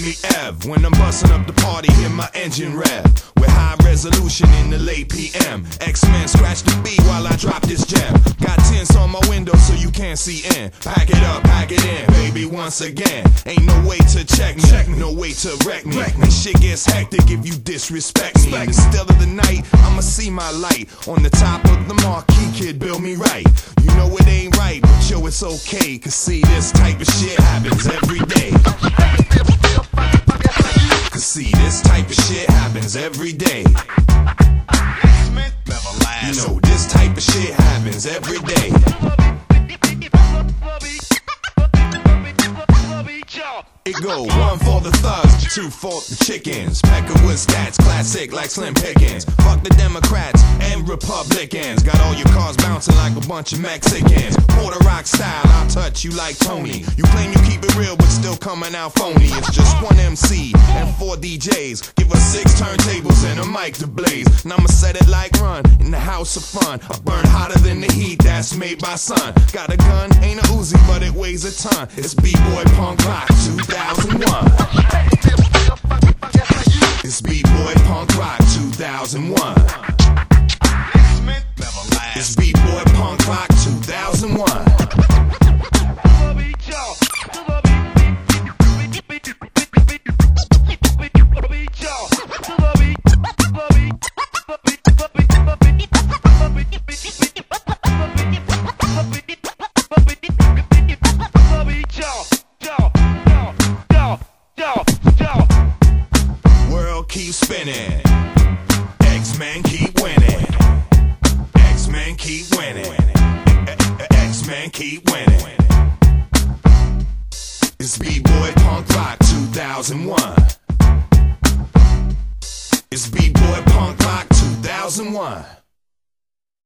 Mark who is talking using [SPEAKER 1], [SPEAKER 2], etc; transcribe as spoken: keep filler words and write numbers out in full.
[SPEAKER 1] me Ev. When I'm busting up the party, hear my engine rev. With high resolution in the late P M. X-Men scratch the beat while I drop this gem. Got tints on my window so you can't see in. Pack it up, pack it in, baby, once again. Ain't no way to check me, check me. No way to wreck me. And shit gets hectic if you disrespect me. In the still of the night, I'ma see my light. On the top of the marquee, kid, build me right. You know it ain't right, but yo, it's okay. Cause see, this type of shit happens every day. Cause see, this type of shit happens every day. You know, this type of shit happens every day. It go one for the thugs, two for the chickens. Peckerwood stats, classic like Slim Pickens. Fuck the Democrats and Republicans. Got all your cars bouncing like a bunch of Mexicans. Puerto Rock style, I'll touch you like Tony. You claim you keep it real, but still coming out phony. It's just one M C and four D Js. Give us six turntables and a mic to blaze. And I'ma set it like Run in the house of fun. I burn hotter than the heat that's made by sun. Got a gun, ain't a Uzi, but it weighs a ton. It's B-Boy Punk Rock two thousand one. It's B-Boy Punk Rock two thousand one. It's B-Boy Punk Rock two thousand one. World keeps spinning. X-Men keep winning. X-Men keep winning. X-Men keep winning. It's B-Boy Punk Rock two thousand one. It's B-Boy Punk Rock two thousand one.